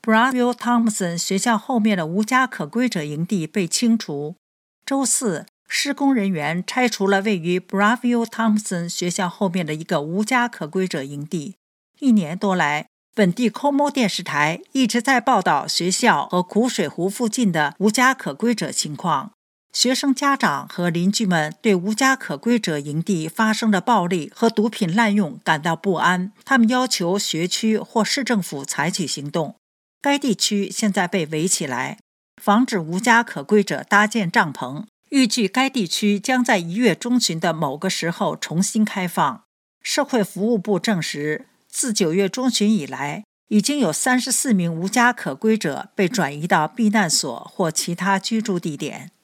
Braville Thompson 学校后面的无家可归者营地被清除。周四，施工人员拆除了位于 Braville Thompson 学校后面的一个无家可归者营地。1年多来，本地 KOMO 电视台一直在报道学校和苦水湖附近的无家可归者情况。学生家长和邻居们对无家可归者营地发生的暴力和毒品滥用感到不安，他们要求学区或市政府采取行动。该地区现在被围起来，防止无家可归者搭建帐篷。预计该地区将在1月中旬的某个时候重新开放。社会服务部证实，自9月中旬以来，已经有34名无家可归者被转移到避难所或其他居住地点。